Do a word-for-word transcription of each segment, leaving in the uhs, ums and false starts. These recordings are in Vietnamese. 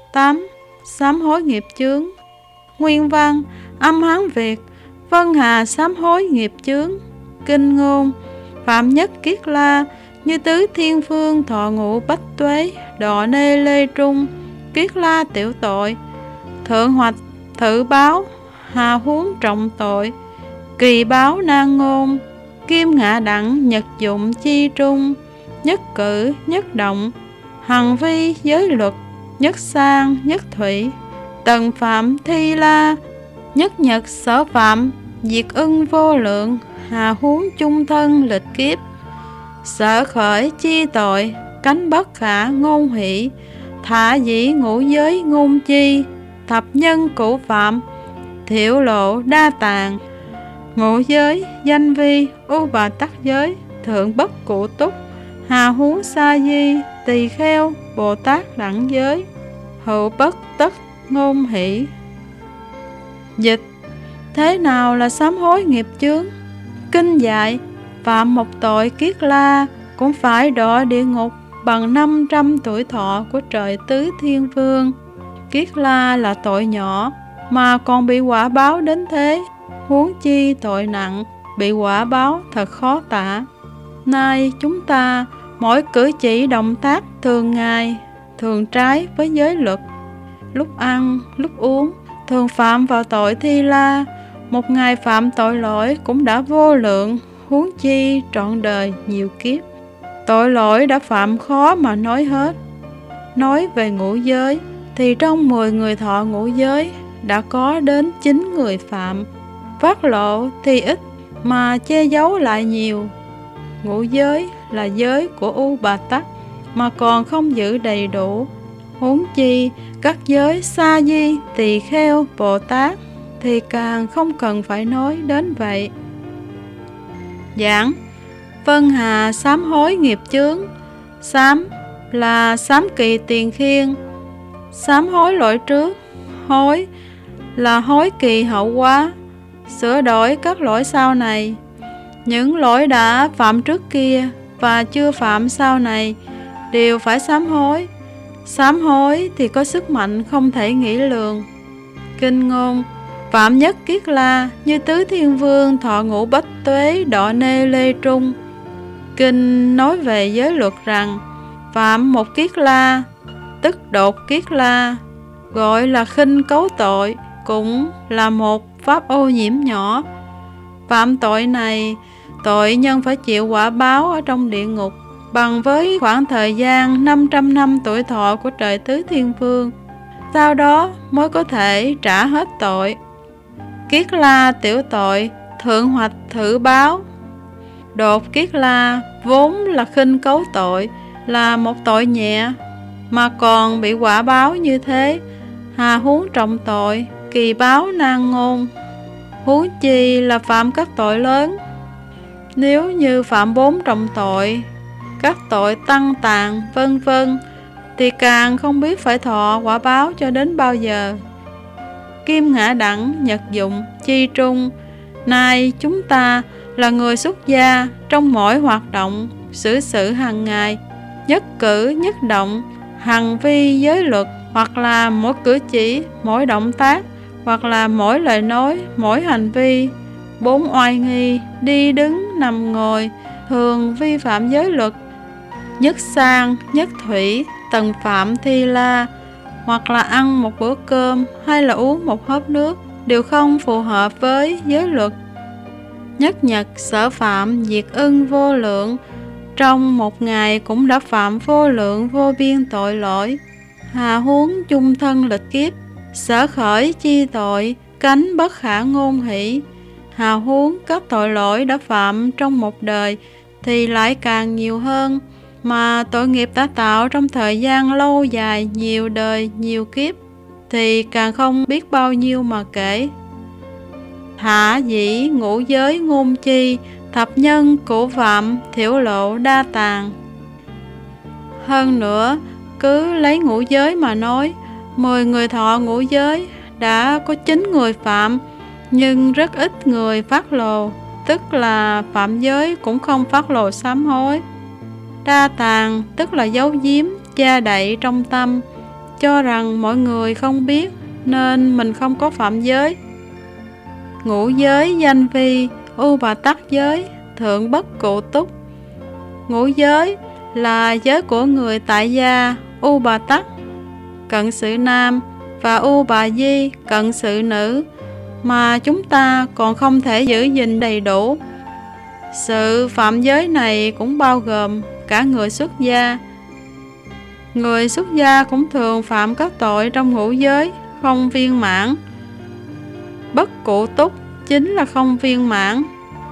tám. Sám hối nghiệp chướng. Nguyên văn: âm Hán Việt: Vân Hà sám hối nghiệp chướng. Kinh ngôn: Phạm nhất kiết la, như tứ thiên phương thọ ngũ bách tuế, đọ nê lê trung, kiết la tiểu tội, thượng hoạch thử báo, hà huống trọng tội, kỳ báo nan ngôn, kim ngạ đẳng nhật dụng chi trung, nhất cử nhất động, hằng vi giới luật, nhất sang nhất thủy, tần phạm thi la, nhất nhật sở phạm, diệt ưng vô lượng, hà huống chung thân lịch kiếp, sở khởi chi tội, cánh bất khả ngôn hỷ, thả dĩ ngũ giới ngôn chi, thập nhân cũ phạm, thiểu lộ đa tạng, ngũ giới danh vi, u bà tắc giới, thượng bất cụ túc, hà huống sa di, tỳ kheo bồ tát đẳng giới, hữu bất tất ngôn hỷ. Dịch: thế nào là sám hối nghiệp chướng? Kinh dạy: phạm một tội kiết la cũng phải đọa địa ngục bằng năm trăm tuổi thọ của trời tứ thiên vương. Kiết la là tội nhỏ mà còn bị quả báo đến thế, huống chi tội nặng, bị quả báo thật khó tả. Nay chúng ta mỗi cử chỉ động tác thường ngày thường trái với giới luật, lúc ăn lúc uống thường phạm vào tội thi la, một ngày phạm tội lỗi cũng đã vô lượng, huống chi trọn đời nhiều kiếp. Tội lỗi đã phạm khó mà nói hết. Nói về ngũ giới thì trong mười người thọ ngũ giới đã có đến chín người phạm. Phát lộ thì ít mà che giấu lại nhiều. Ngũ giới là giới của U Bà Tắc mà còn không giữ đầy đủ, huống chi các giới sa di, tỳ kheo, Bồ Tát thì càng không cần phải nói đến vậy. Giảng: Vân Hà sám hối nghiệp chướng. Sám là sám kỳ tiền khiên, sám hối lỗi trước. Hối là hối kỳ hậu quá, sửa đổi các lỗi sau này. Những lỗi đã phạm trước kia và chưa phạm sau này đều phải sám hối. Sám hối thì có sức mạnh không thể nghĩ lường. Kinh ngôn: phạm nhất kiết la, như tứ thiên vương thọ ngũ bách tuế, đọ nê lê trung. Kinh nói về giới luật rằng phạm một kiết la, tức đột kiết la, gọi là khinh cấu tội, cũng là một pháp ô nhiễm nhỏ. Phạm tội này, tội nhân phải chịu quả báo ở trong địa ngục bằng với khoảng thời gian năm trăm năm tuổi thọ của trời tứ thiên vương, sau đó mới có thể trả hết tội. Kiết la tiểu tội, thượng hoạch thử báo. Đột kiết la vốn là khinh cấu tội, là một tội nhẹ mà còn bị quả báo như thế, hà huống trọng tội, kỳ báo nan ngôn, huống chi là phạm các tội lớn. Nếu như phạm bốn trọng tội, các tội tăng tàn vân vân thì càng không biết phải thọ quả báo cho đến bao giờ. Kim ngã đẳng nhật dụng chi trung. Nay chúng ta là người xuất gia, trong mỗi hoạt động xử sự hàng ngày, nhất cử nhất động, hằng vi giới luật, hoặc là mỗi cử chỉ, mỗi động tác, hoặc là mỗi lời nói, mỗi hành vi, bốn oai nghi, đi đứng nằm ngồi, thường vi phạm giới luật, nhất sang nhất thủy, tần phạm thi la, hoặc là ăn một bữa cơm hay là uống một hớp nước đều không phù hợp với giới luật. Nhất nhật sở phạm, diệt ưng vô lượng, trong một ngày cũng đã phạm vô lượng vô biên tội lỗi, hà huống chung thân lịch kiếp, sở khởi chi tội, cánh bất khả ngôn hỷ, hà huống các tội lỗi đã phạm trong một đời thì lại càng nhiều hơn, mà tội nghiệp đã tạo trong thời gian lâu dài, nhiều đời nhiều kiếp thì càng không biết bao nhiêu mà kể. Thả dĩ ngũ giới ngôn chi, thập nhân cũ phạm, thiểu lộ đa tàng. Hơn nữa, cứ lấy ngũ giới mà nói, mười người thọ ngũ giới đã có chín người phạm, nhưng rất ít người phát lồ, tức là phạm giới cũng không phát lồ sám hối. Đa tàng tức là giấu giếm, che đậy trong tâm, cho rằng mọi người không biết nên mình không có phạm giới. Ngũ giới danh vi, u bà tắc giới, thượng bất cụ túc. Ngũ giới là giới của người tại gia, u bà tắc, cận sự nam, và u bà di, cận sự nữ, mà chúng ta còn không thể giữ gìn đầy đủ. Sự phạm giới này cũng bao gồm cả người xuất gia. Người xuất gia cũng thường phạm các tội trong ngũ giới không viên mãn. Bất cụ túc chính là không viên mãn.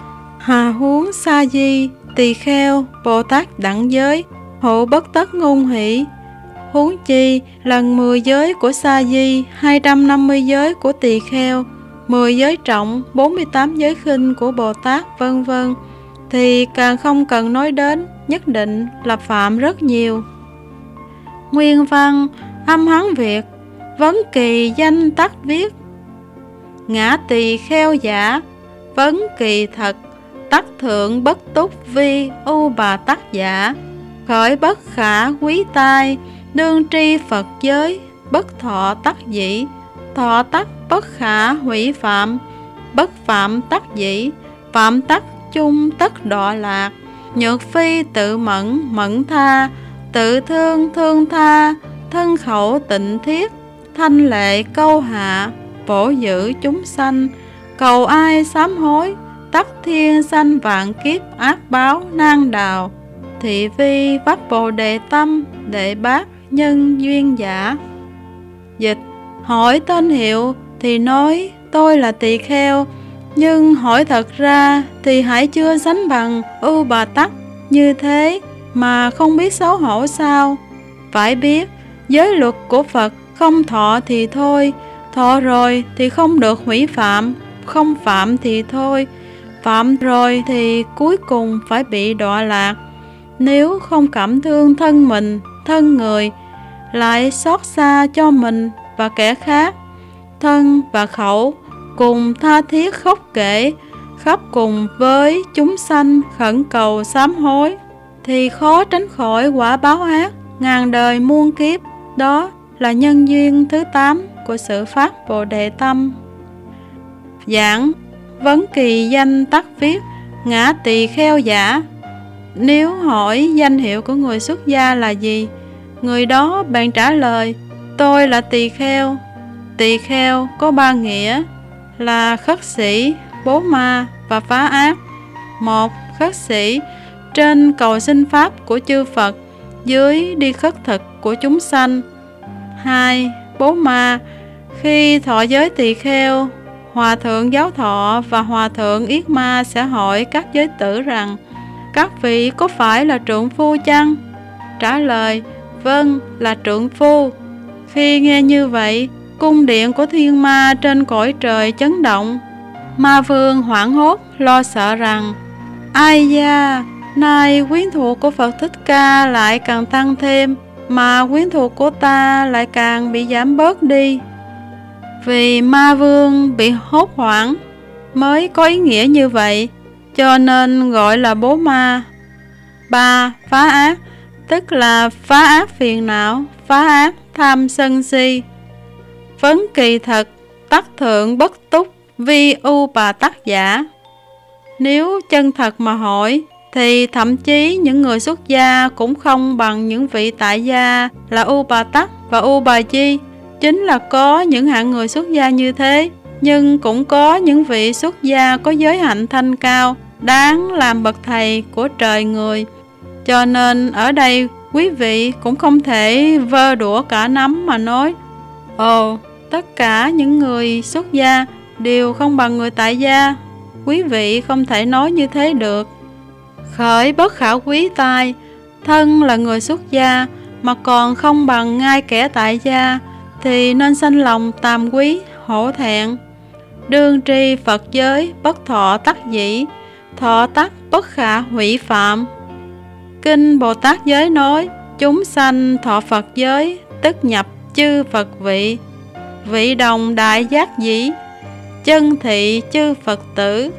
Hà huống sa di, tỳ kheo, Bồ Tát đẳng giới, hộ bất tất ngôn hỷ. Huống chi lần mười giới của sa di, hai trăm năm mươi giới của tỳ kheo, mười giới trọng, bốn mươi tám giới khinh của Bồ Tát, vân vân, thì càng không cần nói đến, nhất định là phạm rất nhiều. Nguyên văn âm Hán Việt, vấn kỳ danh tắc viết. Ngã tỳ kheo giả, vấn kỳ thật, tắc thượng bất túc vi u bà tắc giả. Khởi bất khả quý tai, đương tri Phật giới, bất thọ tắc dĩ. Thọ tắc bất khả hủy phạm, bất phạm tắc dĩ. Phạm tắc chung tất đọa lạc. Nhược phi tự mẫn mẫn tha, tự thương thương tha, thân khẩu tịnh thiết, thanh lệ câu hạ, bổ giữ chúng sanh. Cầu ai sám hối, tắc thiên sanh vạn kiếp ác báo nan đào. Thị vi vắt bồ đề tâm, đệ bát nhân duyên giả. Dịch: hỏi tên hiệu thì nói tôi là tỳ kheo, nhưng hỏi thật ra thì hãy chưa sánh bằng u bà tắc như thế mà không biết xấu hổ sao? Phải biết giới luật của Phật không thọ thì thôi, thọ rồi thì không được hủy phạm, không phạm thì thôi, phạm rồi thì cuối cùng phải bị đọa lạc. Nếu không cảm thương thân mình, thân người, lại xót xa cho mình và kẻ khác, thân và khẩu cùng tha thiết khóc kể, khắp cùng với chúng sanh khẩn cầu sám hối, thì khó tránh khỏi quả báo ác ngàn đời muôn kiếp. Đó là nhân duyên thứ tám của sự phát Bồ Đề Tâm. Giảng vấn kỳ danh tắc viết. Ngã tỳ kheo giả. Nếu hỏi danh hiệu của người xuất gia là gì, người đó bèn trả lời: tôi là tỳ kheo. Tỳ kheo có ba nghĩa là khất sĩ, bố ma và phá ác. Một, khất sĩ, trên cầu xin pháp của chư Phật, dưới đi khất thực của chúng sanh. Hai, bố ma, khi thọ giới tỳ kheo, Hòa thượng Giáo Thọ và Hòa thượng Yết Ma sẽ hỏi các giới tử rằng: các vị có phải là trượng phu chăng? Trả lời: vâng, là trượng phu. Khi nghe như vậy, cung điện của thiên ma trên cõi trời chấn động. Ma vương hoảng hốt lo sợ rằng: ai da, nay quyến thuộc của Phật Thích Ca lại càng tăng thêm, mà quyến thuộc của ta lại càng bị giảm bớt đi. Vì ma vương bị hốt hoảng mới có ý nghĩa như vậy, cho nên gọi là bố ma. Ba, phá ác, tức là phá ác phiền não, phá ác tham sân si. Vấn kỳ thật, tắc thượng bất túc vi u bà tắc giả. Nếu chân thật mà hỏi, thì thậm chí những người xuất gia cũng không bằng những vị tại gia là u bà tắc và u bà di. Chính là có những hạng người xuất gia như thế, nhưng cũng có những vị xuất gia có giới hạnh thanh cao, đáng làm bậc thầy của trời người. Cho nên ở đây quý vị cũng không thể vơ đũa cả nắm mà nói: ồ, tất cả những người xuất gia đều không bằng người tại gia. Quý vị không thể nói như thế được. Khởi bất khả quý tai, thân là người xuất gia mà còn không bằng ngay kẻ tại gia, thì nên sanh lòng tàm quý, hổ thẹn. Đương tri Phật giới, bất thọ tắc dĩ, thọ tắc bất khả hủy phạm. Kinh Bồ Tát giới nói: chúng sanh thọ Phật giới, tức nhập chư Phật vị, vị đồng đại giác dĩ, chân thị chư Phật tử.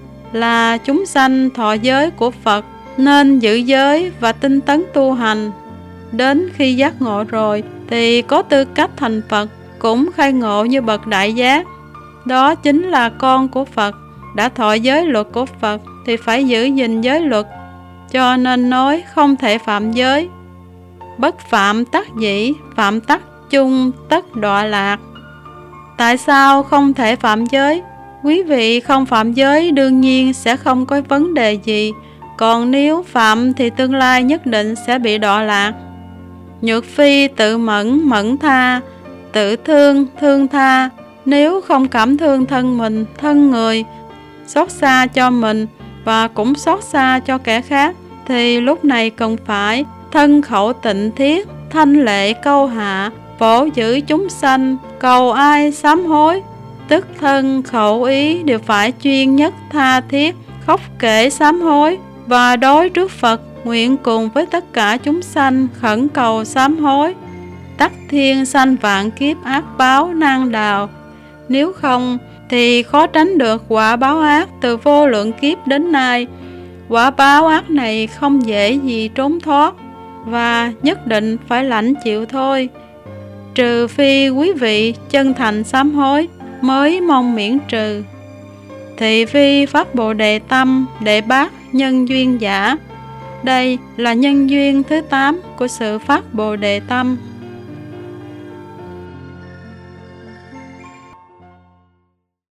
Là chúng sanh thọ giới của Phật nên giữ giới và tinh tấn tu hành. đến khi giác ngộ rồi thì có tư cách thành Phật, cũng khai ngộ như bậc đại giác. Đó chính là con của Phật. Đã thọ giới luật của Phật thì phải giữ gìn giới luật, cho nên nói không thể phạm giới. Bất phạm tắc dĩ, phạm tắc chung tất đọa lạc. Tại sao không thể phạm giới? Quý vị không phạm giới đương nhiên sẽ không có vấn đề gì, còn nếu phạm thì tương lai nhất định sẽ bị đọa lạc. Nhược phi tự mẫn mẫn tha, tự thương thương tha. Nếu không cảm thương thân mình, thân người, xót xa cho mình và cũng xót xa cho kẻ khác, thì lúc này cần phải thân khẩu tịnh thiết, thanh lệ câu hạ, phổ giữ chúng sanh, cầu ai sám hối. Tức thân khẩu ý đều phải chuyên nhất tha thiết, khóc kể sám hối, và đối trước Phật nguyện cùng với tất cả chúng sanh khẩn cầu sám hối. Tắc thiên sanh vạn kiếp ác báo nan đào. Nếu không thì khó tránh được quả báo ác từ vô lượng kiếp đến nay. Quả báo ác này không dễ gì trốn thoát, và nhất định phải lãnh chịu thôi. Trừ phi quý vị chân thành sám hối mới mong miễn trừ. Thị phi phát Bồ Đề tâm đệ bát nhân duyên giả. Đây là nhân duyên thứ tám của sự phát Bồ Đề tâm.